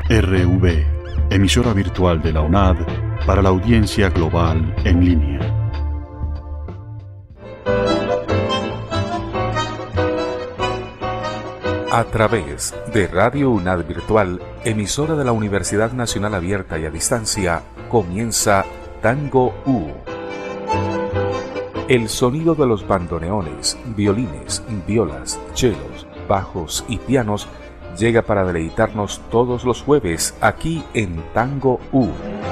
RV, emisora virtual de la UNAD para la audiencia global en línea. A través de Radio UNAD Virtual, emisora de la Universidad Nacional Abierta y a Distancia, comienza Tango U. El sonido de los bandoneones, violines, violas, chelos, bajos y pianos llega para deleitarnos todos los jueves aquí en Tango U.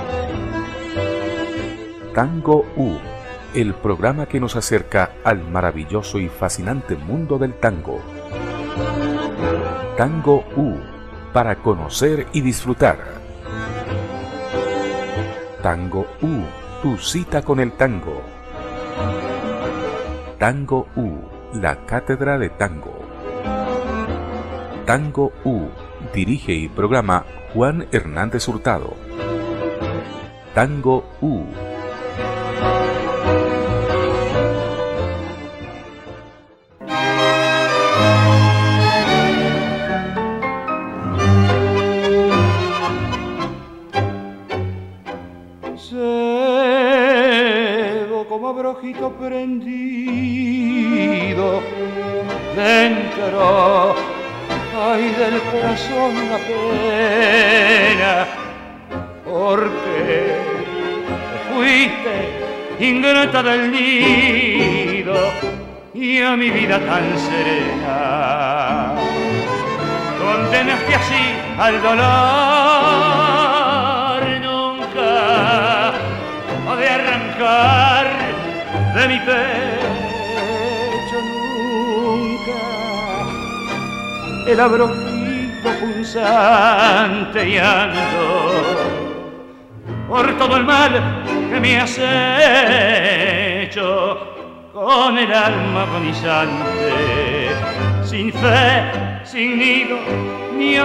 Tango U, el programa que nos acerca al maravilloso y fascinante mundo del tango. Tango U, para conocer y disfrutar. Tango U, tu cita con el tango. Tango U, la cátedra de tango. Tango U, dirige y programa Juan Hernández Hurtado. Tango U. Ojito prendido dentro, ay, del corazón la pena, porque te fuiste ingrata del nido y a mi vida tan serena condenaste así al dolor. Nunca podré arrancar de mi pecho nunca el abrojito punzante y ando por todo el mal que me has hecho con el alma agonizante, sin fe, sin nido ni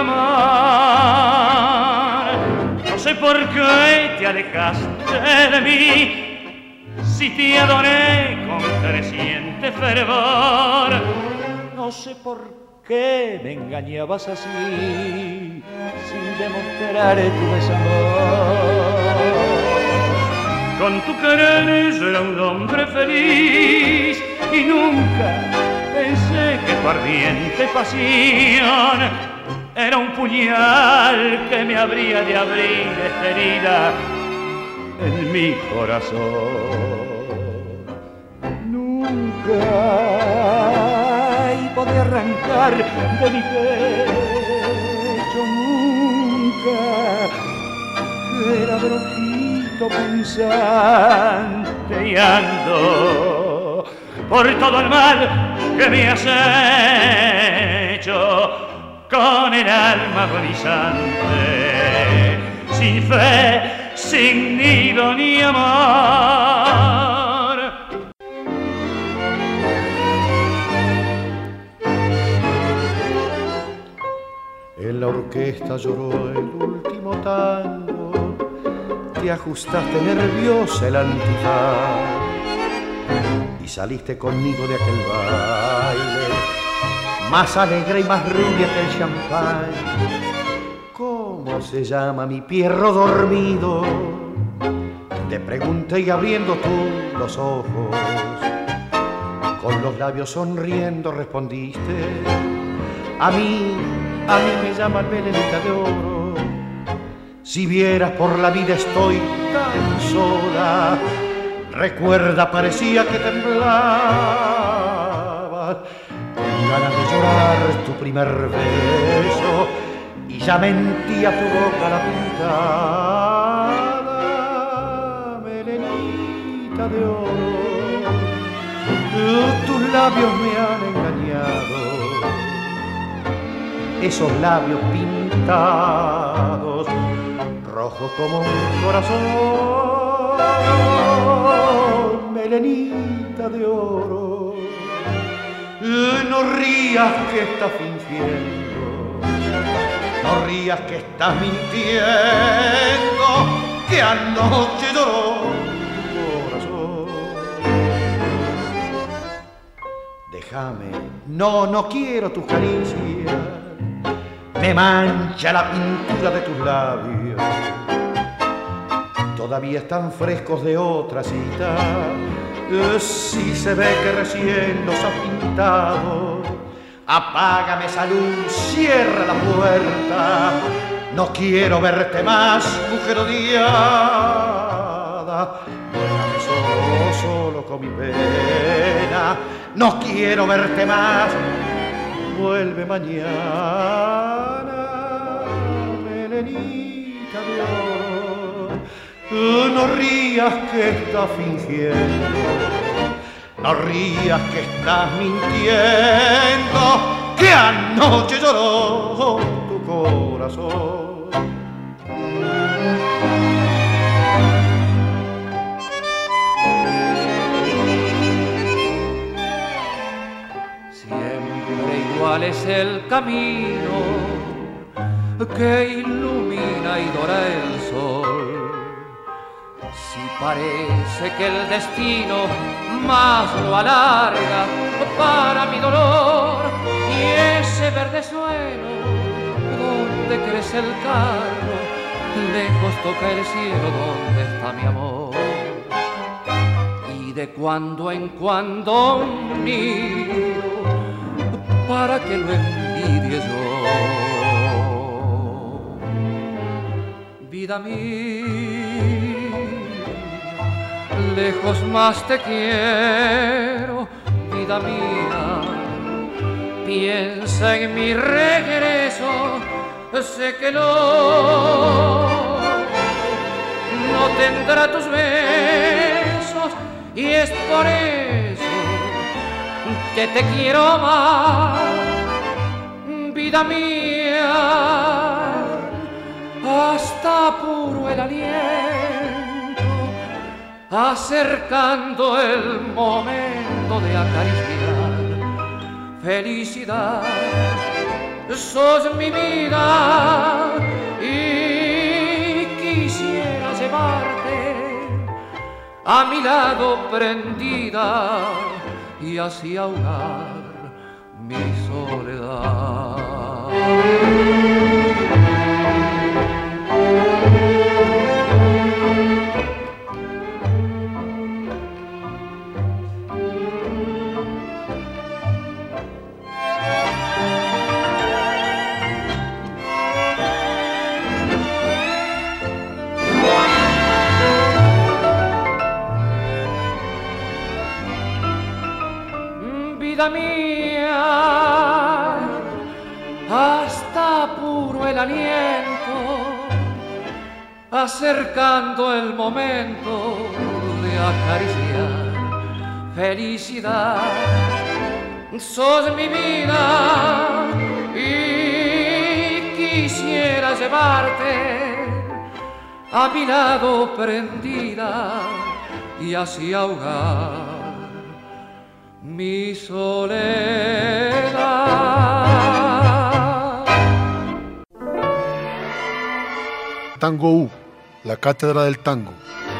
amor. No sé por qué te alejaste de mí, si te adoré con creciente fervor. No sé por qué me engañabas así, sin demostrar tu desamor. Con tu querer yo era un hombre feliz y nunca pensé que tu ardiente pasión era un puñal que me habría de abrir esta herida en mi corazón. Nunca podré arrancar de mi pecho, nunca que era brojito punzante y ando por todo el mal que me has hecho con el alma agonizante, sin fe, sin nido ni amor. En la orquesta lloró el último tango, te ajustaste nerviosa el antifaz y saliste conmigo de aquel baile, más alegre y más rubia que el champán. ¿Cómo se llama mi perro dormido? Te pregunté y abriendo tú los ojos, con los labios sonriendo respondiste: a mí me llaman Melenita de Oro. Si vieras por la vida estoy tan sola, recuerda parecía que temblabas, con ganas de llorar tu primer beso, y ya mentía tu boca la pintada, Melenita de Oro. Tus labios me han engañado, esos labios pintados, rojos como un corazón, Melenita de Oro. No rías que estás fingiendo, no rías que estás mintiendo, que anoche lloró tu corazón. Déjame, no quiero tus caricias, me mancha la pintura de tus labios. Todavía están frescos de otra cita, si se ve que recién los has pintado. Apágame esa luz, cierra la puerta, no quiero verte más, mujer odiada. Déjame solo con mi pena, no quiero verte más, vuelve mañana, melenita de oro. No rías que estás fingiendo, no rías que estás mintiendo, que anoche lloró tu corazón. Siempre igual es el camino que ilumina y dora el sol. Si parece que el destino más lo alarga para mi dolor, y ese verde suelo donde crece el cardo, lejos toca el cielo donde está mi amor. Y de cuando en cuando miro para que lo envidie yo. Vida mía, lejos más te quiero, vida mía. Piensa en mi regreso, sé que no tendrá tus besos, y es por eso que te quiero más, vida mía. Hasta apuro el aliento, acercando el momento de acariciar. Felicidad, sos mi vida y quisiera llevarte a mi lado prendida y así ahogar mi soledad. Vida mía, hasta apuro el aliento, acercando el momento de acariciar. Felicidad, sos mi vida y quisiera llevarte a mi lado prendida y así ahogar mi soledad. Tango U, la cátedra del tango.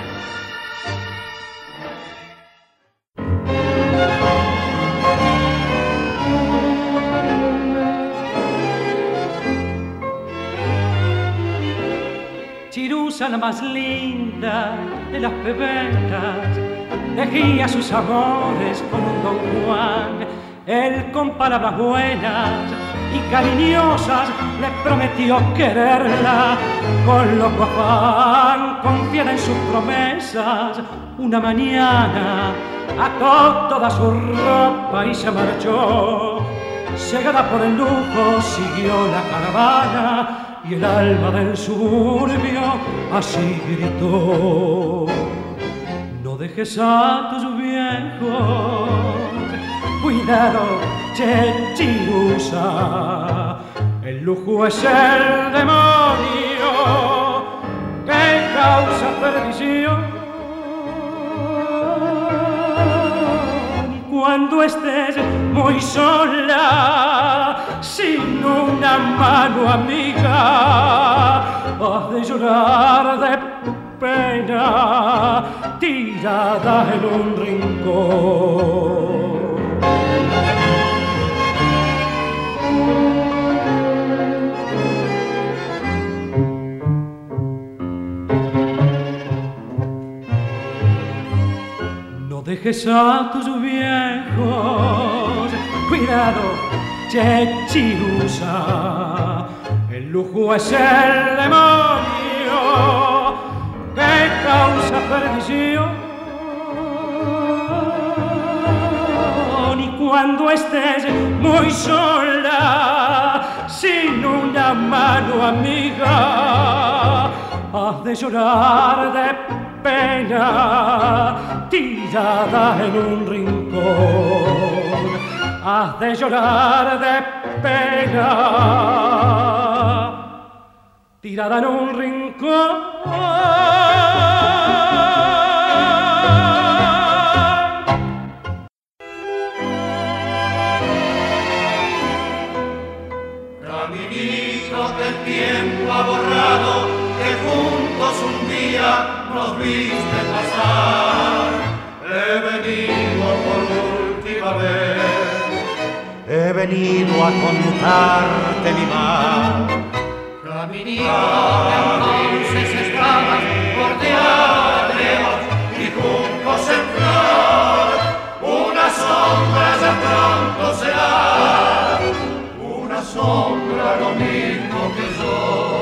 Chirusa, la más linda de las bebetas, tejía sus amores con un Don Juan. Él con palabras buenas y cariñosas le prometió quererla. Con loco afán, confiada en sus promesas, una mañana ató toda su ropa y se marchó. Cegada por el lujo siguió la caravana y el alma del suburbio así gritó: no dejes a tus viejos, cuidado, che Chirusa, el lujo es el demonio que causa perdición. Cuando estés muy sola, sin una mano amiga, has de llorar de pena, tirada en un rincón. dejes a tus viejos. Cuidado, Chechirusa, el lujo es el demonio que causa perdición. Y cuando estés muy sola, sin una mano amiga, has de llorar de pena, tirada en un rincón. Has de llorar de pena, tirada en un rincón. Caminitos que el tiempo ha borrado, que juntos un día nos viste pasar. He venido por última vez, he venido a contarte mi mal. Caminito que entonces estabas bordeados y juntos en flor, una sombra ya pronto será, una sombra lo mismo que yo.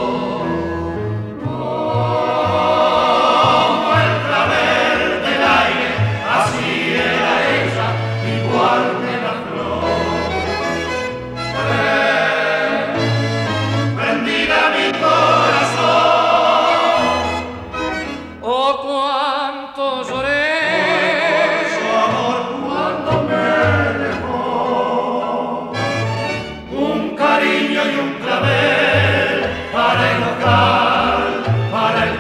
Como el clavel del aire, así era ella, igual que la flor. Prendida mi corazón, Oh, cuánto lloré su amor cuando me dejó. Un cariño y un clavel para enojar, para el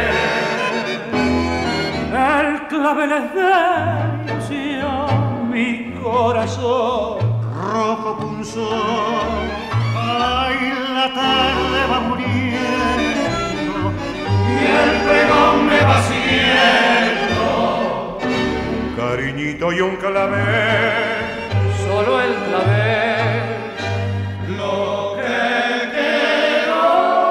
querer. El clavel es de ilusión, Mi corazón rojo punzón, ay, la tarde va muriendo Y el pregón me va siguiendo. un cariñito y un clavel. solo el clavel. Lo que quiero.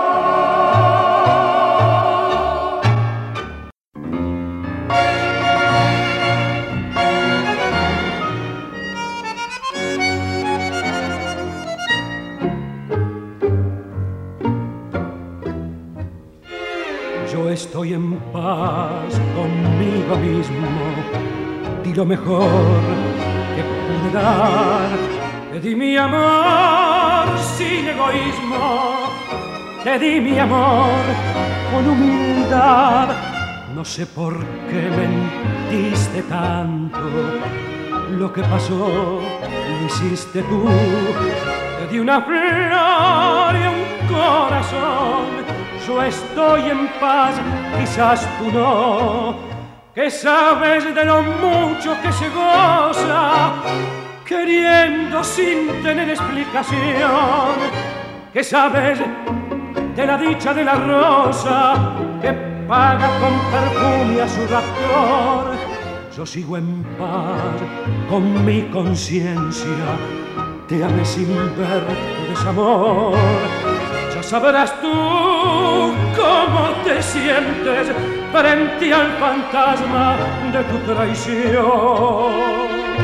yo estoy en paz conmigo mismo. Di lo mejor que pude dar. Te di mi amor sin egoísmo. Te di mi amor con humildad. No sé por qué mentiste tanto. Lo que pasó lo hiciste tú. Te di una flor y un corazón. Yo estoy en paz, quizás tú no. Que sabes de lo mucho que se goza, queriendo sin tener explicación. Que sabes de la dicha de la rosa, que paga con perfume a su raptor. Yo sigo en paz con mi conciencia. Te amé sin ver tu desamor. Ya sabrás tú cómo te sientes frente al fantasma de tu traición.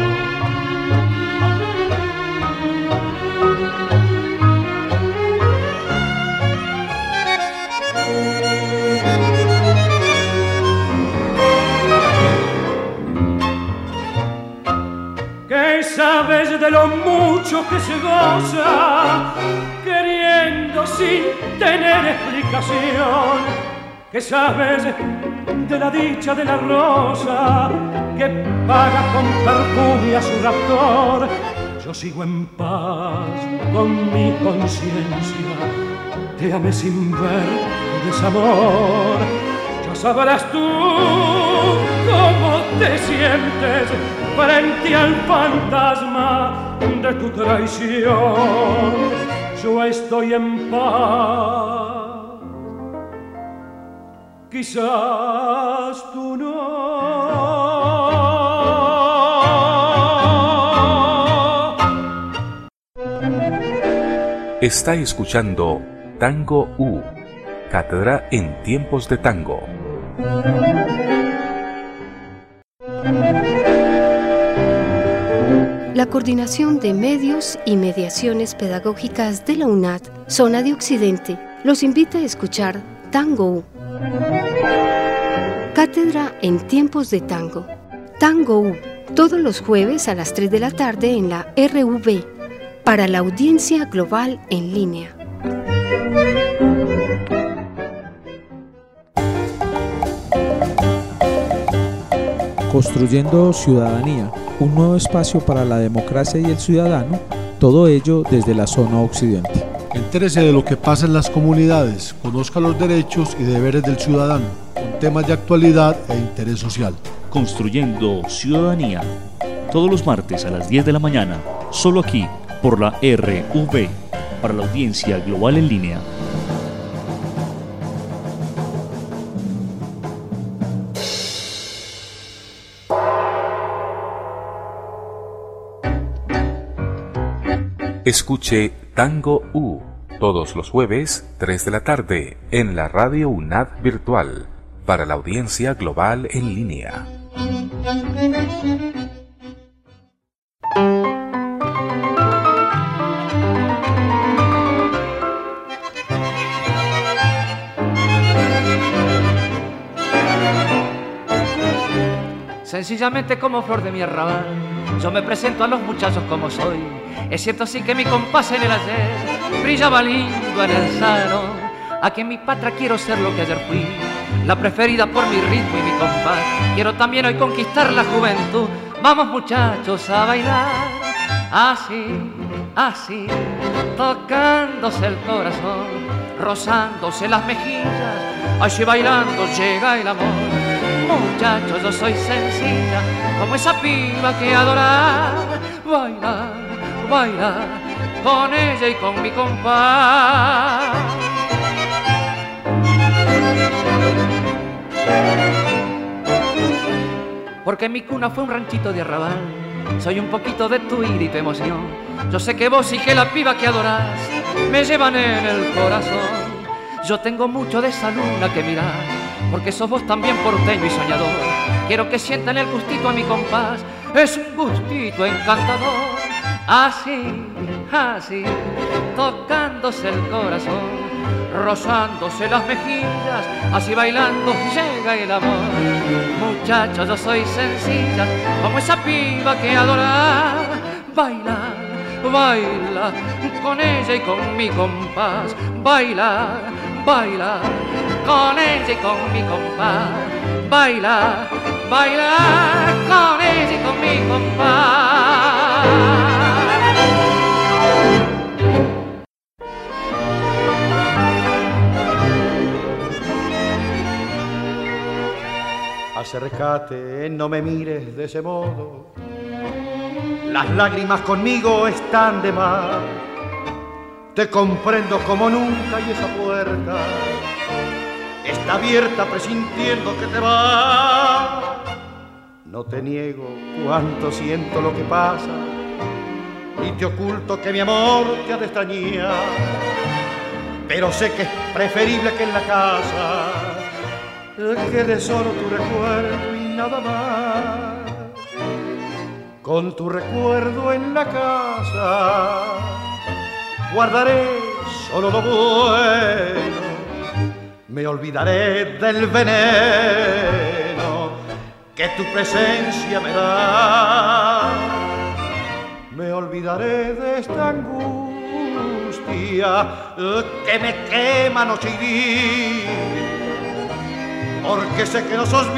¿Qué sabes de lo mucho que se goza, queriendo sin tener explicación? ¿Qué sabes de la dicha de la rosa, que paga con perfume a su raptor? Yo sigo en paz con mi conciencia. Te amé sin ver tu desamor. Ya sabrás tú cómo te sientes frente al fantasma de tu traición. Yo estoy en paz, quizás tú no. Está escuchando Tango U, cátedra en tiempos de tango. Coordinación de Medios y Mediaciones Pedagógicas de la UNAD, Zona de Occidente, los invita a escuchar Tango U. Cátedra en tiempos de tango. Tango U, todos los jueves a las 3 de la tarde en la RUB, para la audiencia global en línea. Construyendo ciudadanía, un nuevo espacio para la democracia y el ciudadano, todo ello desde la zona occidente. Entérese de lo que pasa en las comunidades, conozca los derechos y deberes del ciudadano, con temas de actualidad e interés social. Construyendo ciudadanía, todos los martes a las 10 de la mañana, solo aquí, por la RUB, para la audiencia global en línea. Escuche Tango U todos los jueves, 3 de la tarde, en la Radio UNAD Virtual, para la audiencia global en línea. Sencillamente como flor de mi arrabal, yo me presento a los muchachos como soy. Es cierto sí que mi compás en el ayer brillaba lindo en el salón. Aquí en mi patria quiero ser lo que ayer fui, la preferida por mi ritmo y mi compás. Quiero también hoy conquistar la juventud. Vamos muchachos a bailar, así, así, tocándose el corazón, rozándose las mejillas, así bailando llega el amor. Muchachos, yo soy sencilla, como esa piba que adorar. Bailar, bailar, con ella y con mi compás. Porque mi cuna fue un ranchito de arrabal. Soy un poquito de tu ira y tu emoción. Yo sé que vos y que la piba que adorás me llevan en el corazón. Yo tengo mucho de esa luna que mirar, porque sos vos también porteño y soñador. Quiero que sientan el gustito a mi compás, es un gustito encantador. Así, así, tocándose el corazón, rozándose las mejillas, así bailando llega el amor. Muchachos, yo soy sencilla, como esa piba que adorar. Bailar, baila, con ella y con mi compás. Bailar, bailar, con ella y con mi compás. Bailar, bailar, con ella y con mi compás. Acércate, no me mires de ese modo. Las lágrimas conmigo están de más. Te comprendo como nunca y esa puerta está abierta presintiendo que te vas. No te niego cuánto siento lo que pasa, ni te oculto que mi amor te ha de extrañar. Pero sé que es preferible que en la casa quede solo tu recuerdo y nada más. Con tu recuerdo en la casa guardaré solo lo bueno. Me olvidaré del veneno que tu presencia me da. Me olvidaré de esta angustia que me quema noche y día, porque sé que no sos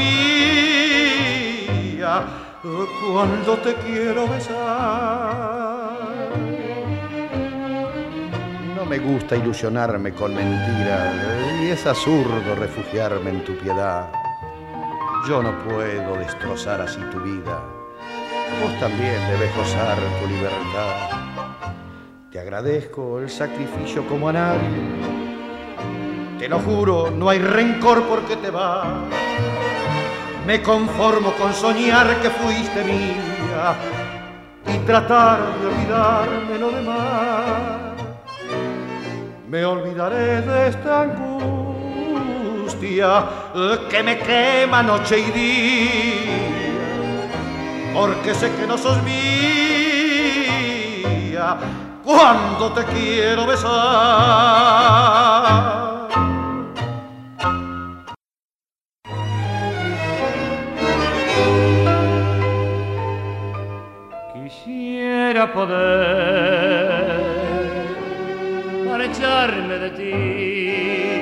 mía cuando te quiero besar. No me gusta ilusionarme con mentiras y es absurdo refugiarme en tu piedad. Yo no puedo destrozar así tu vida, vos también debes gozar tu libertad. Te agradezco el sacrificio como a nadie, te lo juro, no hay rencor porque te vas. Me conformo con soñar que fuiste mía y tratar de olvidarme lo demás. Me olvidaré de esta angustia que me quema noche y día, porque sé que no sos mía delicia cuando te quiero besar. Quisiera poder marcharme de ti,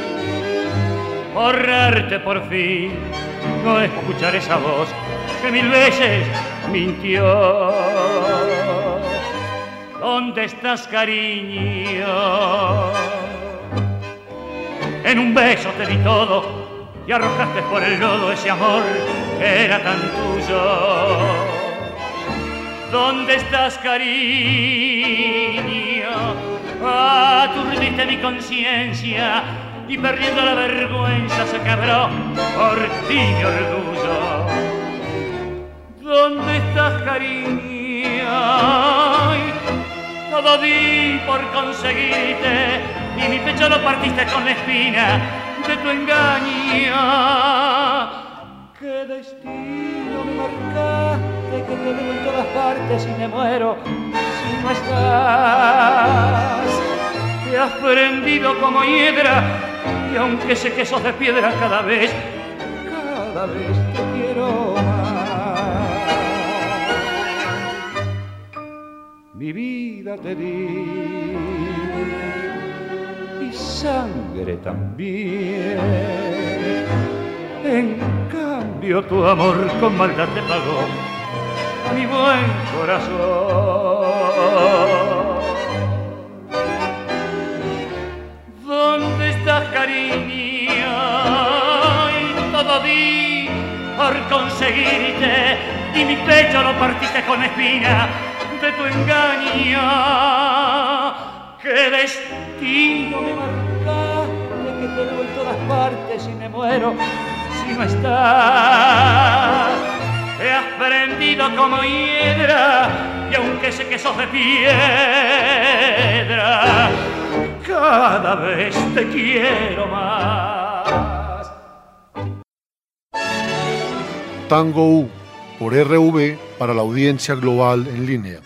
borrarte por fin, no escuchar esa voz que mil veces mintió. ¿Dónde estás, cariño? En un beso te di todo y arrojaste por el lodo ese amor que era tan tuyo. ¿Dónde estás, cariño? Aturdiste mi conciencia y perdiendo la vergüenza se quebró por ti mi orgullo. ¿Dónde estás, cariño? Ay, todo di por conseguirte y mi pecho lo partiste con la espina de tu engaño. ¿Qué destino me marcaste que te veo en todas partes y me muero si no estás? Te has prendido como hiedra y aunque sé que sos de piedra cada vez te quiero más. Mi vida te di y sangre también. En cambio tu amor con maldad te pagó a mi buen corazón. ¿Dónde estás, cariño? Y todo di por conseguirte y mi pecho lo partiste con espina de tu engaño. ¿Qué destino me marcaste que te veo en todas partes y me muero si no estás? Te has prendido como hiedra y aunque sé que sos de piedra, cada vez te quiero más. Tango U por RV para la audiencia global en línea.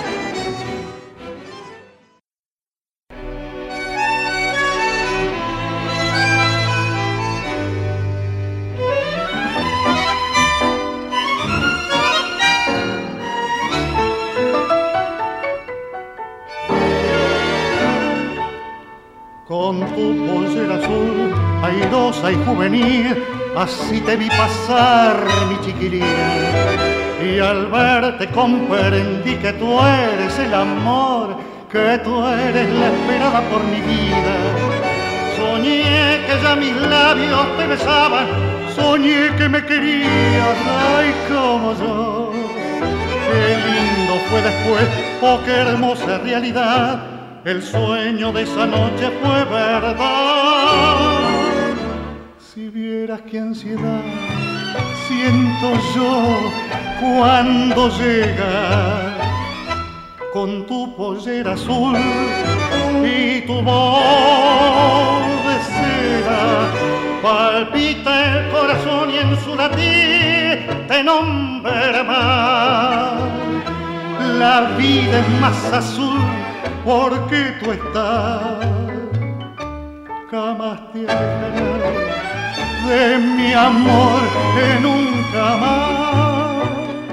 Con tu pollera azul, airosa y juvenil, así te vi pasar, mi chiquilina. Y al verte comprendí que tú eres el amor, que tú eres la esperada por mi vida. Soñé que ya mis labios te besaban, soñé que me querías, ay, como yo. Qué lindo fue después, oh, qué hermosa realidad. El sueño de esa noche fue verdad. Si vieras qué ansiedad siento yo cuando llegas con tu pollera azul y tu voz de seda. Palpita el corazón y en su latir te nombra más. La vida es más azul porque tú estás, jamás te alejarás de mi amor que nunca más.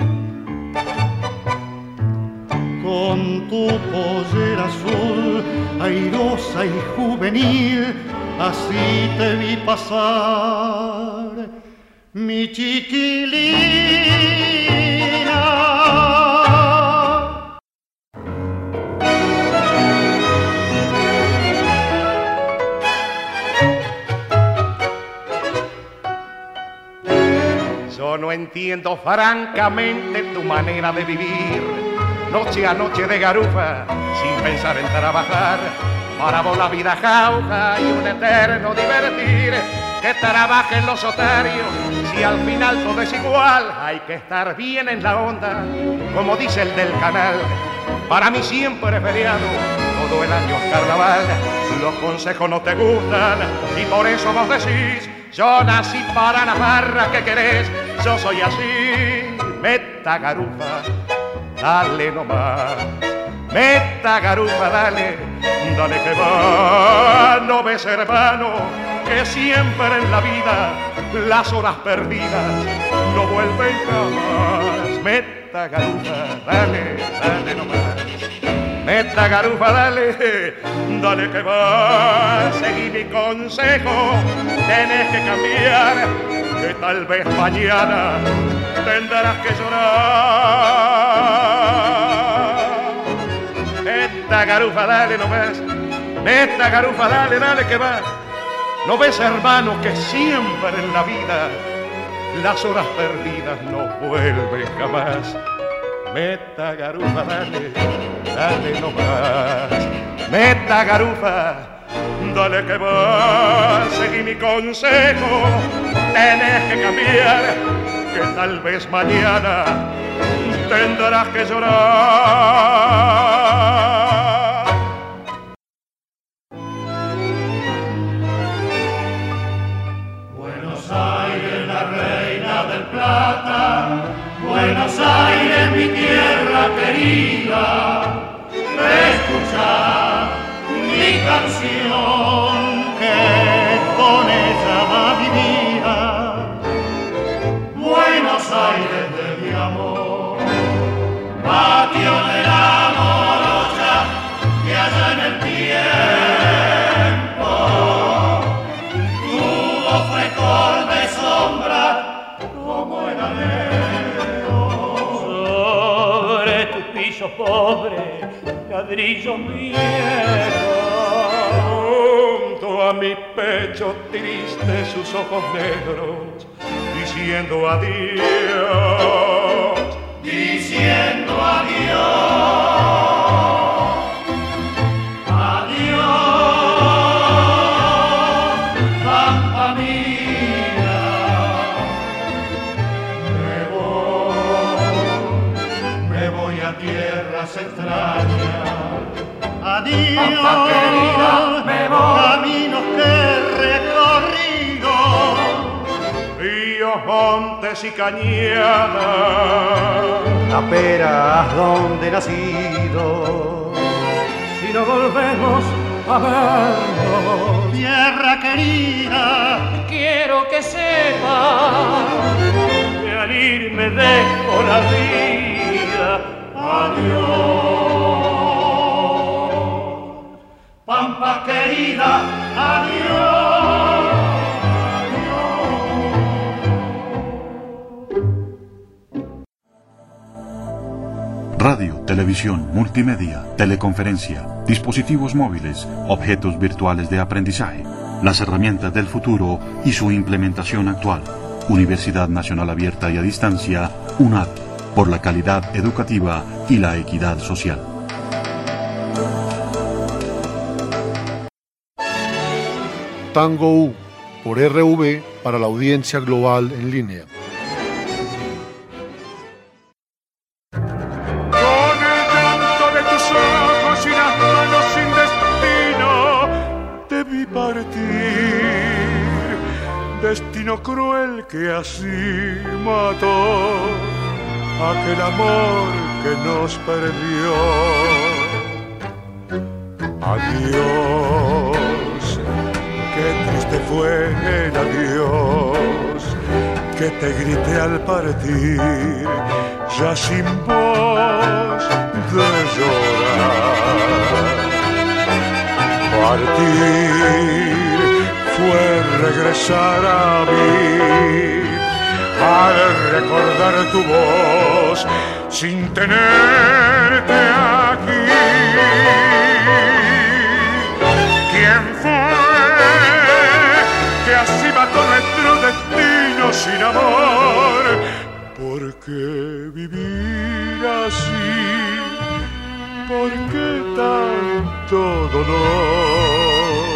Con tu pollera azul, airosa y juvenil, así te vi pasar, mi chiquilina. Yo no entiendo francamente tu manera de vivir, noche a noche de garufa, sin pensar en trabajar, para vos la vida jauja y un eterno divertir. Que trabajen los otarios, si al final todo es igual, hay que estar bien en la onda, como dice el del canal. Para mí siempre es feriado, todo el año es carnaval. Los consejos no te gustan y por eso vos decís: yo nací para la barra, ¿qué querés? Yo soy así, meta garufa, dale nomás. meta garufa, dale, dale que va. No ves, hermano, que siempre en la vida las horas perdidas no vuelven jamás. Meta garufa, dale, dale nomás. Meta garufa, dale, dale que va. Seguí mi consejo, tenés que cambiar, que tal vez mañana tendrás que llorar. Meta garufa, dale nomás. Meta garufa, dale, dale que va. ¿No ves, hermano, que siempre en la vida las horas perdidas no vuelven jamás? Meta garufa, dale, dale nomás. Meta garufa, dale que va. Seguí mi consejo, tenés que cambiar, que tal vez mañana tendrás que llorar. Buenos Aires, la reina del Plata, Buenos Aires, mi tierra querida, escucha mi canción que con ella va mi vida. Buenos Aires de mi amor, patio de la morocha que allá en el tiempo tuvo frescor de sombra como el alero. Sobre tu piso pobre, ladrillo viejo, junto a mi pecho triste sus ojos negros, diciendo adiós, diciendo adiós, adiós, pampa mía, me voy a tierras extrañas, adiós, pampa querida, me voy, caminos que he recorrido, ríos, montes y cañadas, taperas donde he nacido. Si no volvemos a vernos, tierra querida, Quiero que sepas que al irme dejo la vida. Adiós, pampa querida, adiós. Radio, televisión, multimedia, teleconferencia, dispositivos móviles, objetos virtuales de aprendizaje, las herramientas del futuro y su implementación actual. Universidad Nacional Abierta y a Distancia, UNAD, por la calidad educativa y la equidad social. Tango U, por RV, para la audiencia global en línea. Destino cruel que así mató aquel amor que nos perdió. Adiós, qué triste fue el adiós que te grité al partir, ya sin voz de llorar. Partir fue regresar a mí, al recordar tu voz sin tenerte aquí. ¿Quién fue que así mató nuestro destino sin amor? ¿Por qué vivir así? ¿Por qué tanto dolor?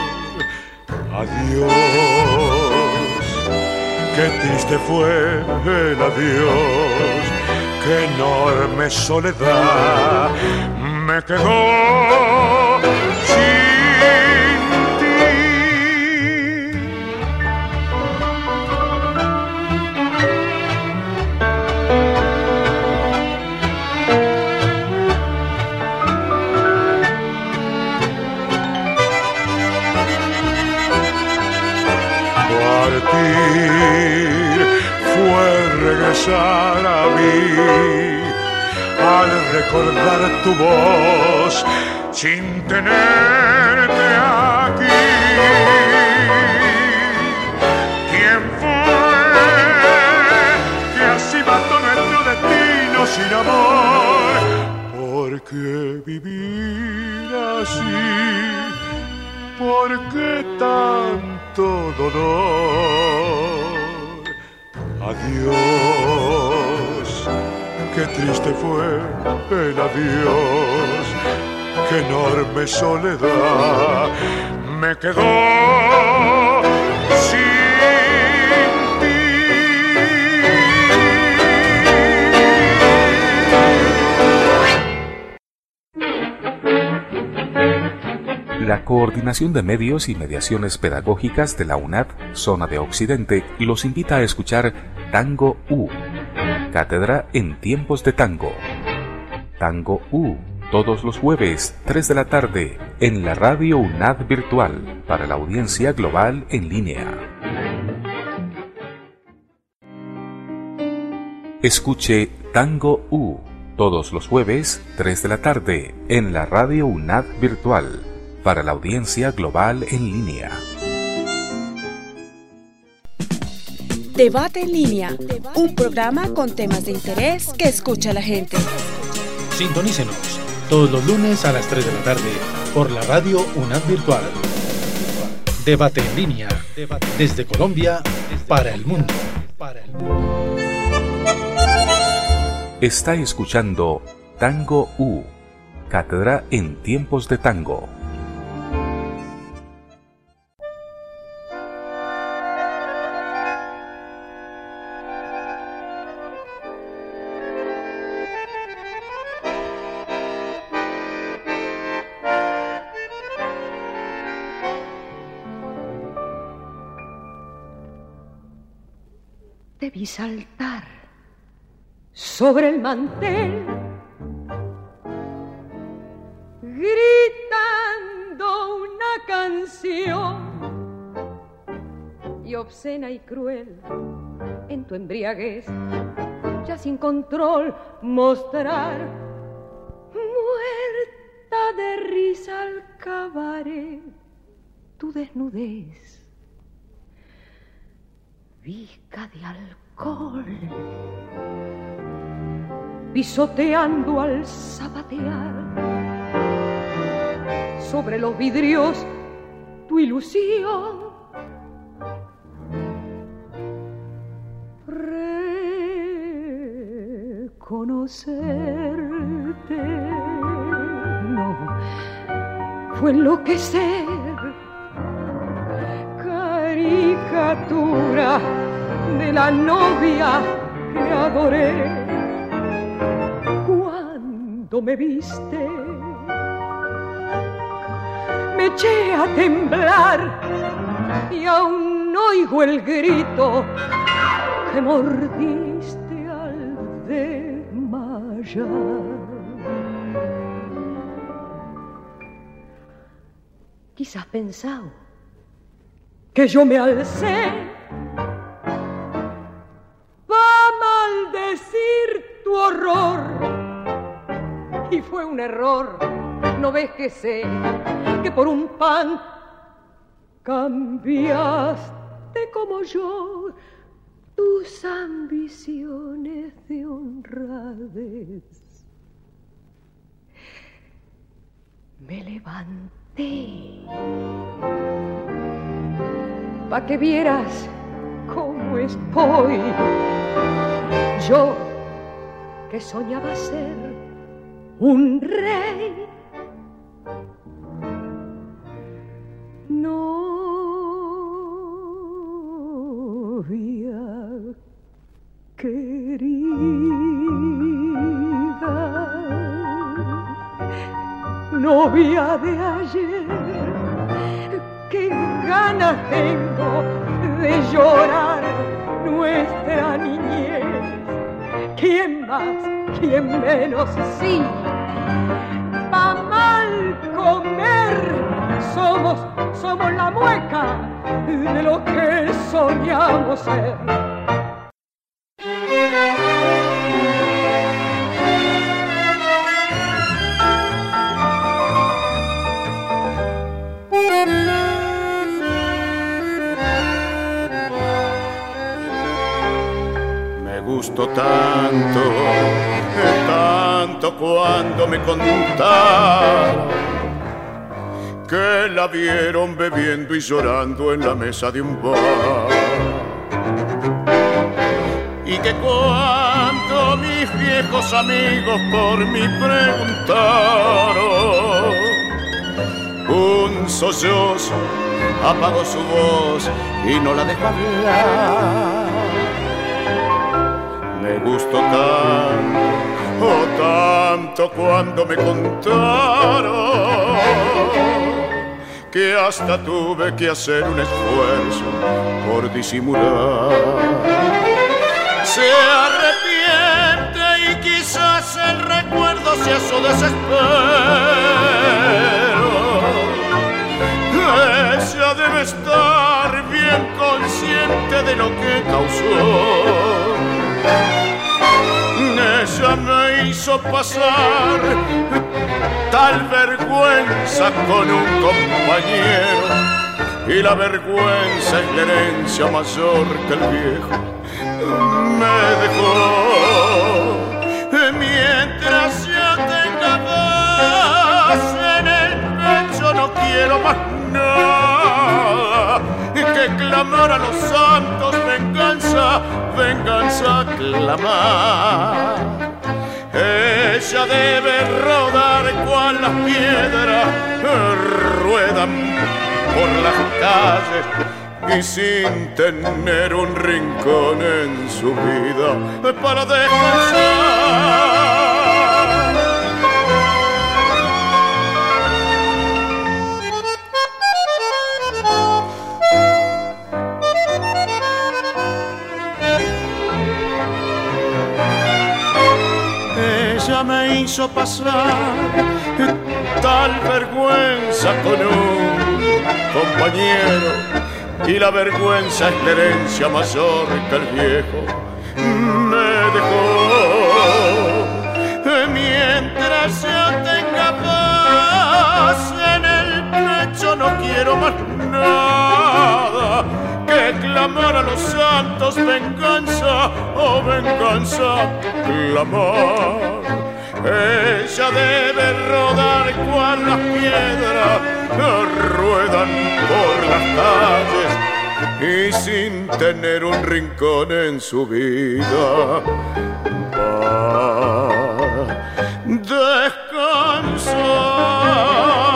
Adiós, qué triste fue el adiós, qué enorme soledad me quedó sin ti. partir fue regresar a mí al recordar tu voz sin tenerte aquí. ¿Quién fue que así mató nuestro destino sin amor? ¿Por qué vivir así? ¿Por qué tanto dolor? Adiós, qué triste fue el adiós, qué enorme soledad me quedó sin ti. La Coordinación de Medios y Mediaciones Pedagógicas de la UNAD, Zona de Occidente, los invita a escuchar Tango U, Cátedra en Tiempos de Tango. Tango U, todos los jueves, 3 de la tarde, en la radio UNAD Virtual, para la audiencia global en línea. Escuche Tango U, todos los jueves, 3 de la tarde, en la radio UNAD Virtual, para la audiencia global en línea. Debate en línea, un programa con temas de interés que escucha la gente. Sintonícenos todos los lunes a las 3 de la tarde por la radio UNAD Virtual. Debate en línea, desde Colombia para el mundo. Está escuchando Tango U, Cátedra en Tiempos de Tango. Te vi saltar sobre el mantel, gritando una canción, y obscena y cruel en tu embriaguez, ya sin control mostrar, muerta de risa al cabaret, tu desnudez. Visca de alcohol, pisoteando al zapatear sobre los vidrios tu ilusión. Reconocerte no fue enloquecer, caricatura de la novia que adoré. Cuando me viste, me eché a temblar y aún oigo el grito que mordiste al desmayar. Quizás pensado que yo me alcé pa' maldecir tu horror, y fue un error. No ves que sé que por un pan cambiaste como yo tus ambiciones de honradez. Me levanté pa' que vieras cómo estoy. Yo que soñaba ser un rey, novia querida, novia de ayer. Qué ganas tengo de llorar nuestra niñez. ¿Quién más, quién menos? Sí, pa' mal comer somos la mueca de lo que soñamos ser. Me gustó tanto, tanto cuando me contaron que la vieron bebiendo y llorando en la mesa de un bar. Y que cuando mis viejos amigos por mí preguntaron, un sollozo apagó su voz y no la dejó hablar. Me gustó tanto, oh tanto cuando me contaron que hasta tuve que hacer un esfuerzo por disimular. Se arrepiente y quizás el recuerdo sea su desespero. Ella debe estar bien consciente de lo que causó. Ella me hizo pasar tal vergüenza con un compañero, y la vergüenza es la herencia mayor que el viejo me dejó. Mientras yo tenga paz en el pecho no quiero más nada que clamar a los santos venganza, venganza clamar. Ella debe rodar cual las piedras ruedan por las calles y sin tener un rincón en su vida para descansar. Ella me hizo pasar tal vergüenza con un compañero, y la vergüenza es la herencia mayor que el viejo me dejó. Mientras yo tenga paz en el pecho no quiero más nada que clamar a los santos venganza, oh venganza clamar. Ella debe rodar cual las piedras ruedan por las calles y sin tener un rincón en su vida para descansar.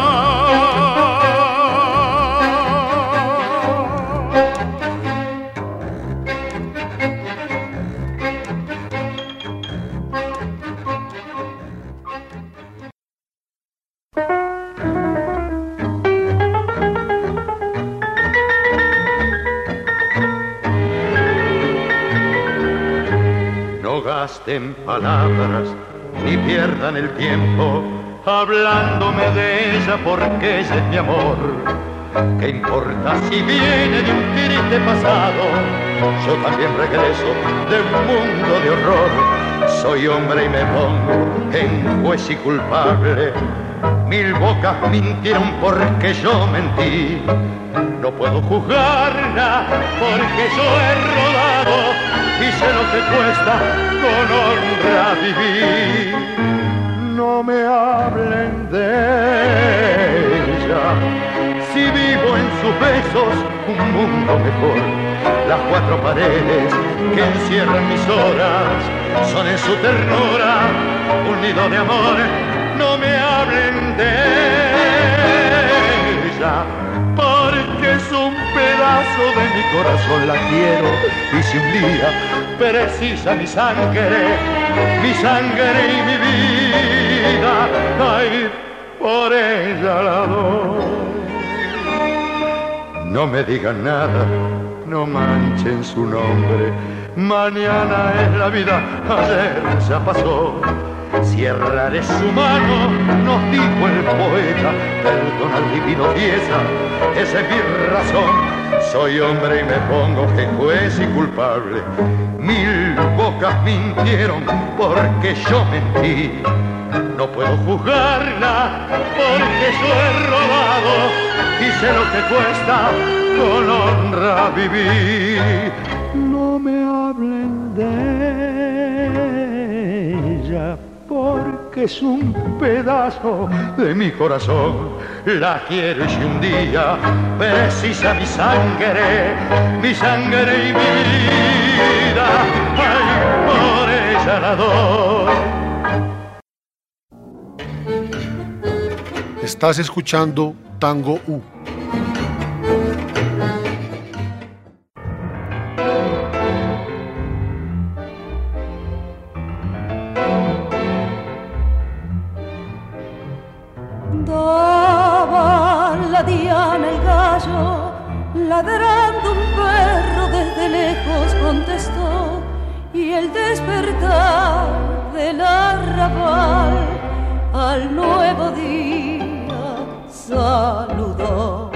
En palabras ni pierdan el tiempo hablándome de ella, porque ella es mi amor. ¿Qué importa si viene de un triste pasado? Yo también regreso de un mundo de horror. Soy hombre y me pongo en juez y culpable. Mil bocas mintieron porque yo mentí. No puedo juzgarla porque yo he rodado y sé lo que cuesta con honra vivir. No me hablen de ella, si vivo en sus besos un mundo mejor. Las cuatro paredes que encierran mis horas son en su ternura un nido de amor. No me hablen de ella, porque es un pedazo de mi corazón, la quiero, y si un día precisa mi sangre y mi vida, ay, por ella la doy. No me digan nada, no manchen su nombre, mañana es la vida, ayer ya pasó. Si errar es humano, nos dijo el poeta, perdona al divino pieza, esa es mi razón. Soy hombre y me pongo que juez y culpable. 1000 bocas mintieron porque yo mentí. No puedo juzgarla porque yo he robado y sé lo que cuesta con honra vivir. No me hablen de ella porque es un pedazo de mi corazón. La quiero y si un día precisa mi sangre y mi vida, ay, por ella la doy. Estás escuchando Tango U. Daba la diana el gallo, ladrando un perro desde lejos contestó, y el despertar del arrabal al nuevo día saludó.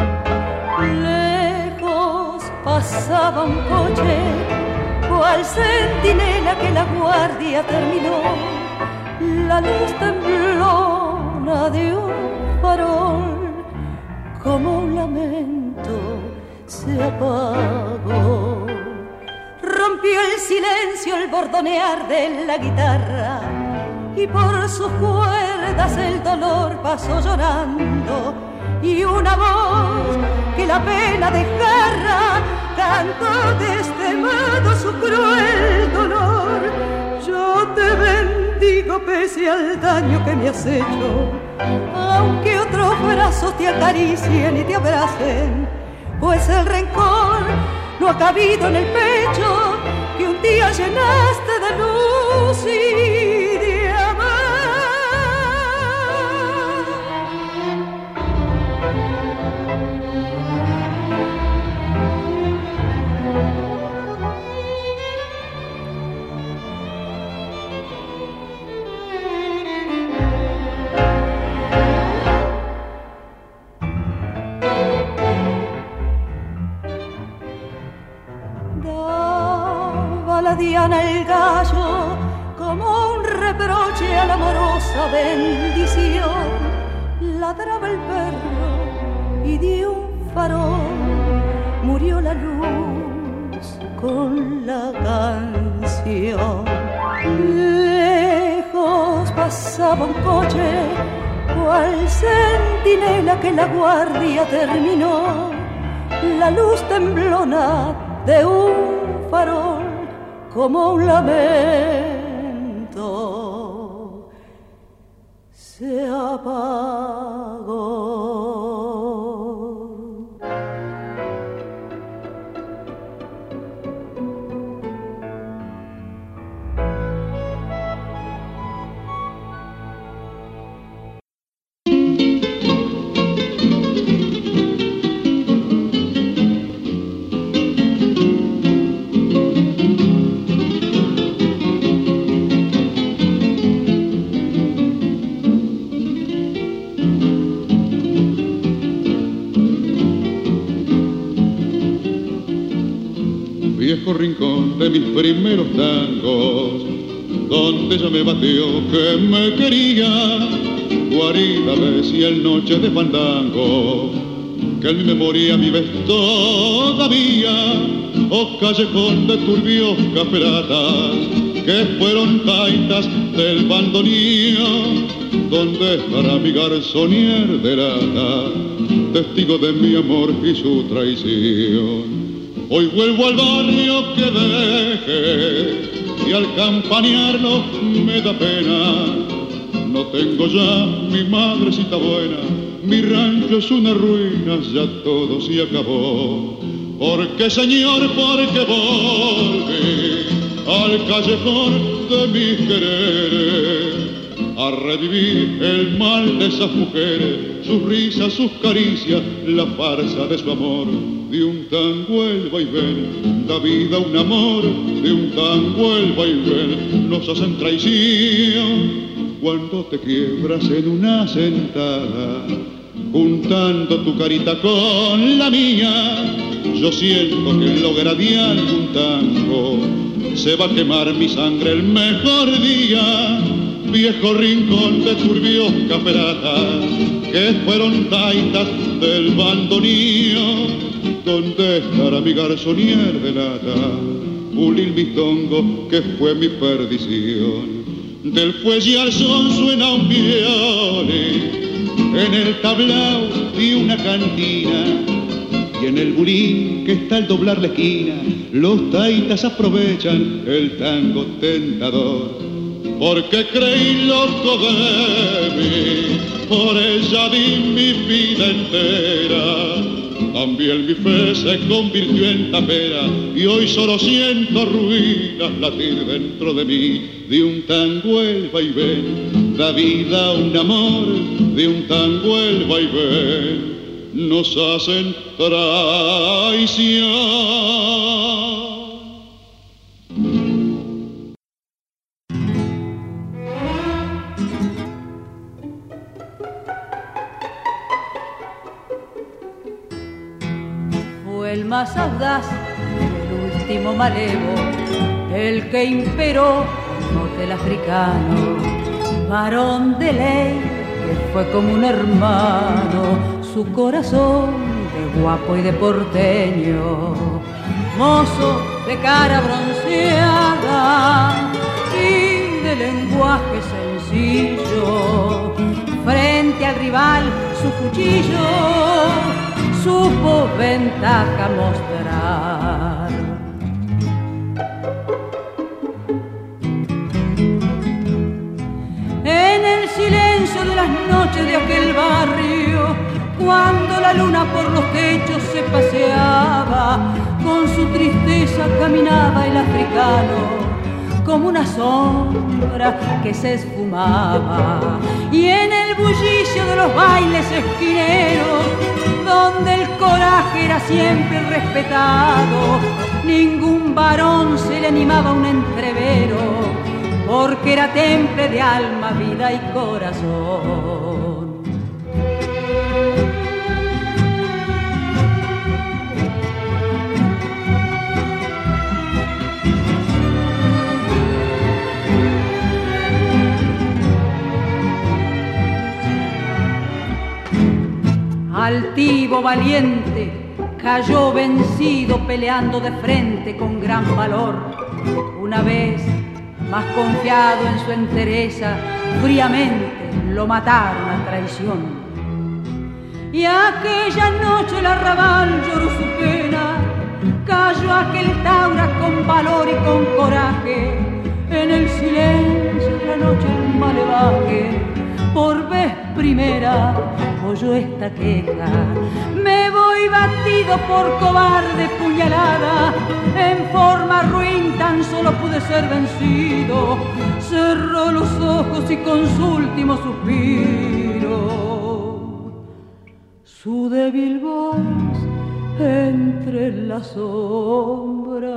Lejos pasaba un coche, cual centinela que la guardia terminó. La luz temblona de un farol, como un lamento, se apagó. Rompió el silencio el bordonear de la guitarra, y por sus cuerdas el dolor pasó llorando, y una voz que la pena desgarra cantó de este modo su cruel dolor. Yo te bendigo pese al daño que me has hecho, aunque otros brazos te acaricien y te abracen, pues el rencor no ha cabido en el pecho que un día llenaste de luz y de amor. La diana el gallo como un reproche a la amorosa bendición. Ladraba el perro y de un farol murió la luz con la canción. Lejos pasaba un coche, cual centinela que la guardia terminó. La luz temblona de un farol, como un lamento, se apagó. Viejo rincón de mis primeros tangos, donde ella me batió que me quería, guarida de ciel, noche de fandango, que en mi memoria vives todavía, oh callejón de turbios caferatas, que fueron taitas del bandoneón, donde estará mi garzonier de lata, testigo de mi amor y su traición. Hoy vuelvo al barrio que dejé y al campanearlo me da pena. No tengo ya mi madrecita buena, mi rancho es una ruina, ya todo se acabó. Porque señor, porque volví al callejón de mis quereres, a revivir el mal de esas mujeres, sus risas, sus caricias, la farsa de su amor. De un tango el vaivén da vida un amor, de un tango el vaivén nos hacen traición. cuando te quiebras en una sentada, juntando tu carita con la mía. Yo siento que en lo de algún tango se va a quemar mi sangre el mejor día. Viejo rincón de turbios caferatas que fueron taitas del bandoneón, donde estará mi garzonier de lata, pulir mi tongo que fue mi perdición. Del fuelle al son suena un viole en el tablao de una cantina, y en el bulín que está al doblar la esquina los taitas aprovechan el tango tentador. Porque creí loco de mí, por ella di mi vida entera. También mi fe se convirtió en tapera y hoy solo siento ruinas latir dentro de mí. De un tango el vaivén da vida un amor, de un tango el vaivén nos hacen traición. El más audaz, el último malevo, el que imperó mote el africano, varón de ley que fue como un hermano, su corazón de guapo y de porteño, mozo de cara bronceada y de lenguaje sencillo, frente al rival su cuchillo supo ventaja mostrar. En el silencio de las noches de aquel barrio, cuando la luna por los techos se paseaba, con su tristeza caminaba el africano, como una sombra que se esfumaba. Y en el bullicio de los bailes esquineros, donde el coraje era siempre respetado, ningún varón se le animaba a un entrevero, porque era temple de alma, vida y corazón. Altivo, valiente, cayó vencido peleando de frente con gran valor. Una vez, más confiado en su entereza, fríamente lo mataron a traición. Y aquella noche el arrabal lloró su pena, cayó aquel Taura con valor y con coraje. En el silencio de la noche el malevaje, por vez primera oyó esta queja: me voy batido por cobarde puñalada, en forma ruin tan solo pude ser vencido. Cerró los ojos y con su último suspiro, su débil voz entre las sombras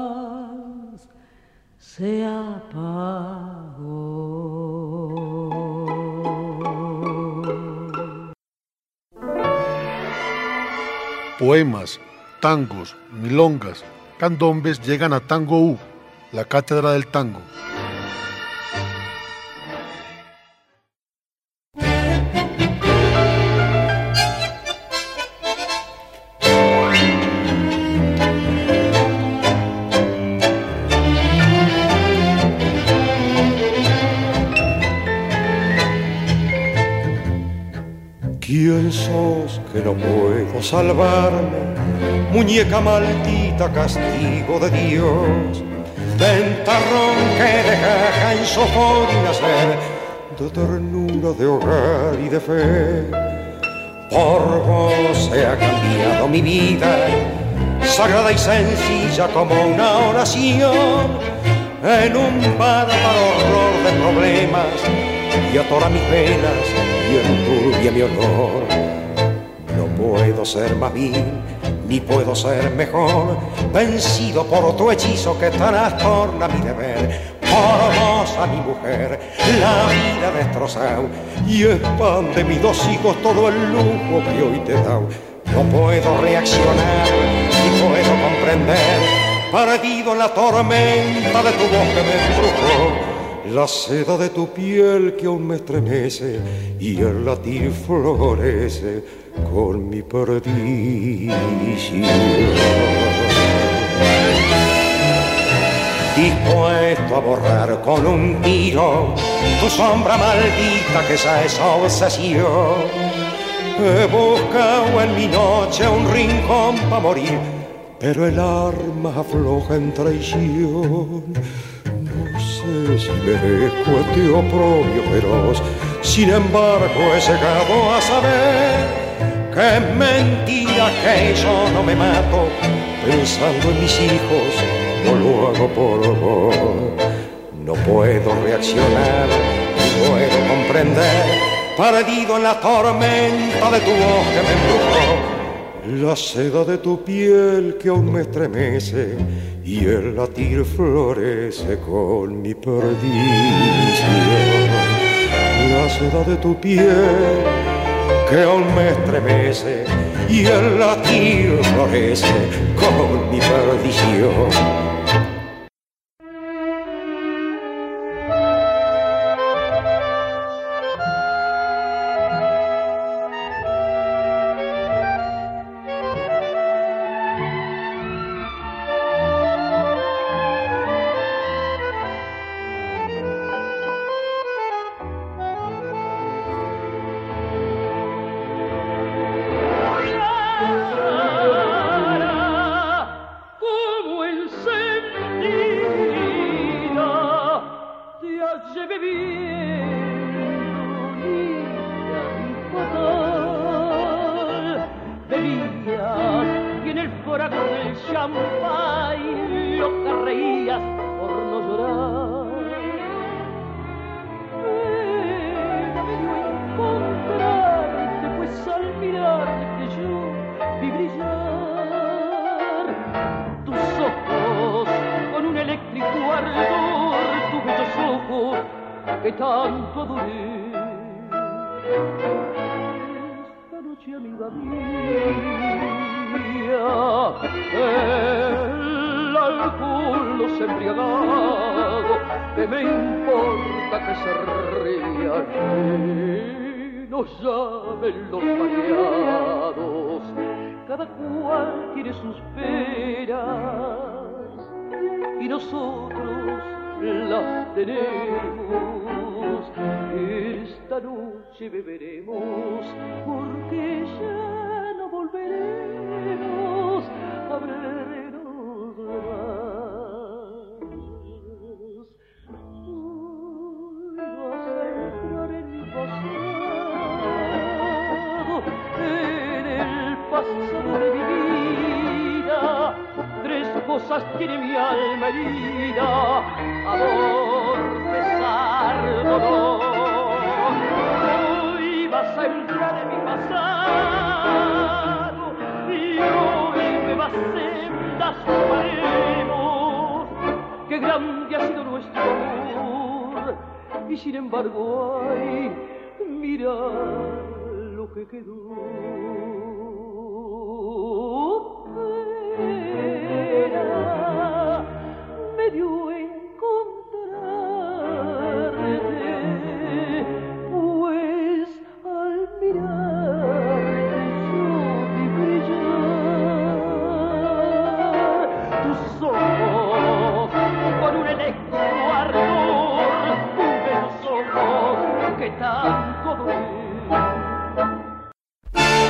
se apagó. Poemas, tangos, milongas, candombes llegan a Tango U, la cátedra del tango. ¿Quién sos que no puedo salvarme? Muñeca maldita, castigo de Dios, ventarrón que deja en sofón y nacer de ternura, de hogar y de fe. Por vos se ha cambiado mi vida, sagrada y sencilla como una oración, en un bárbaro horror de problemas y atora mis venas y enturbia mi honor. No puedo ser más vil, ni puedo ser mejor, vencido por tu hechizo que trastorna mi deber. Formosa mi mujer, la vida destrozado, y es pan de mis 2 hijos todo el lujo que hoy te he dado. No puedo reaccionar, ni puedo comprender, perdido en la tormenta de tu voz que me embrujó, la seda de tu piel que aún me estremece, y el latir florece con mi perdición. Dispuesto a borrar con un tiro tu sombra maldita que esa es obsesión. He buscado en mi noche un rincón para morir, pero el arma afloja en traición. No sé si merezco este oprobio feroz, sin embargo he llegado a saber que es mentira que yo no me mato, pensando en mis hijos no lo hago por vos. No puedo reaccionar, no puedo comprender, perdido en la tormenta de tu voz que me embrujó, la seda de tu piel que aún me estremece, y el latir florece con mi perdición. La seda de tu piel que aún me estremece, y el latir florece con mi perdición. Que tanto adoré. Esta noche, amiga mía, el alcohol los embriagado, que me importa que se rían, que nos llamen los mareados, cada cual tiene sus penas y nosotros las tenemos. Esta noche beberemos porque ya no volveremos a vernos más. Hoy vas a entrar en mi pasado de mi vida. 3 cosas tiene mi alma herida: amor, pesar, dolor. Hoy vas a entrar en mi pasado y hoy nuevas sendas tomaremos. Qué grande ha sido nuestro amor, y sin embargo, ay, mira lo que quedó. Me dio encontrarte, pues al mirarte yo vi brillar tus ojos con un eléctrico ardor, bellos ojos que tanto duelen.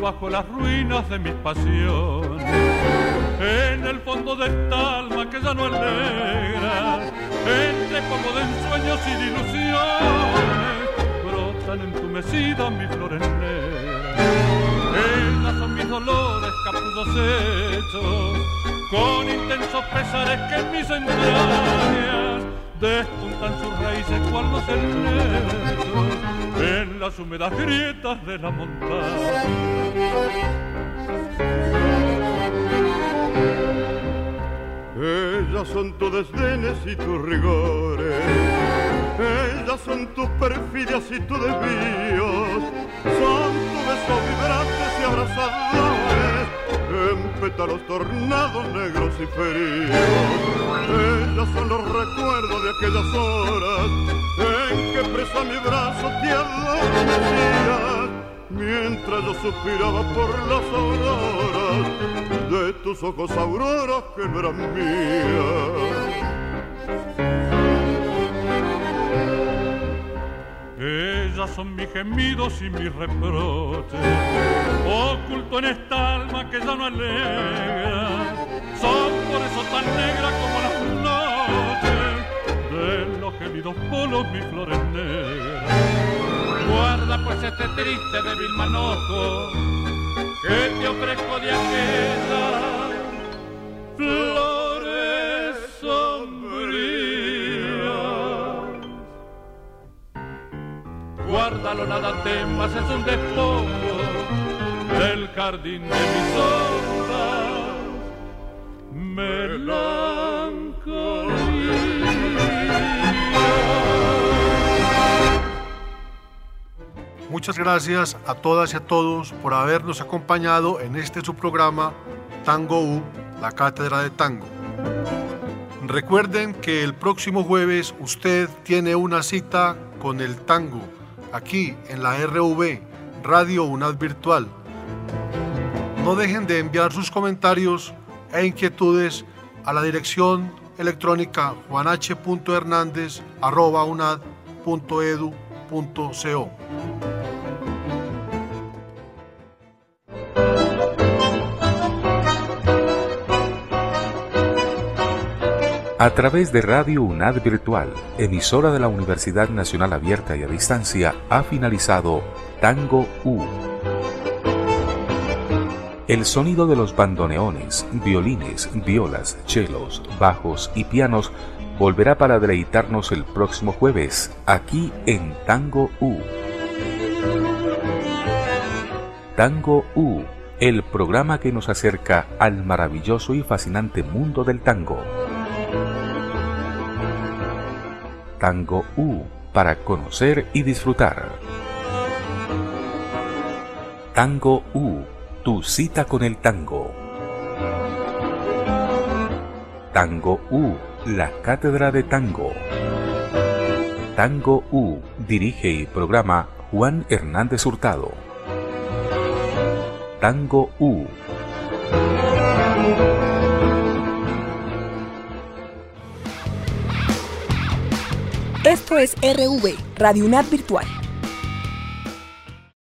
bajo las ruinas de mis pasiones. En el fondo de esta alma que ya no alegra, entre como de ensueños y de ilusiones, brotan entumecidas mis flores negras. Ellas son mis dolores, capullos hechos, con intensos pesares que en mis entrañas despuntan sus raíces cual los helechos en las húmedas grietas de la montaña. Ellas son tus desdenes y tus rigores, ellas son tus perfidias y tus desvíos, son tus besos vibrantes y abrazadores, en pétalos tornados negros y fríos. Ellas son los recuerdos de aquellas horas en que presa mi brazo te adormecías, mientras yo suspiraba por las auroras de tus ojos, auroras que no eran mías. Ellas son mis gemidos y mis reproches, oculto en esta alma que ya no alegra. Son por eso tan negras como las noches de los gélidos polos mis flores negras. Guarda pues este triste débil manojo que te ofrezco de aquellas flores sombrías. Guárdalo, nada temas, es un despojo del jardín de mis ondas, melancolía. Muchas gracias a todas y a todos por habernos acompañado en este su programa Tango U, la Cátedra de Tango. Recuerden que el próximo jueves usted tiene una cita con el tango aquí en la RV, Radio UNAD Virtual. No dejen de enviar sus comentarios e inquietudes a la dirección electrónica juanh.hernandez@unad.edu.co. A través de Radio UNAD Virtual, emisora de la Universidad Nacional Abierta y a Distancia, ha finalizado Tango U. El sonido de los bandoneones, violines, violas, chelos, bajos y pianos volverá para deleitarnos el próximo jueves, aquí en Tango U. Tango U, el programa que nos acerca al maravilloso y fascinante mundo del tango. Tango U, para conocer y disfrutar. Tango U, tu cita con el tango. Tango U, la Cátedra de Tango. Tango U, dirige y programa Juan Hernández Hurtado. Tango U. Esto es RV, Radio UNAD Virtual.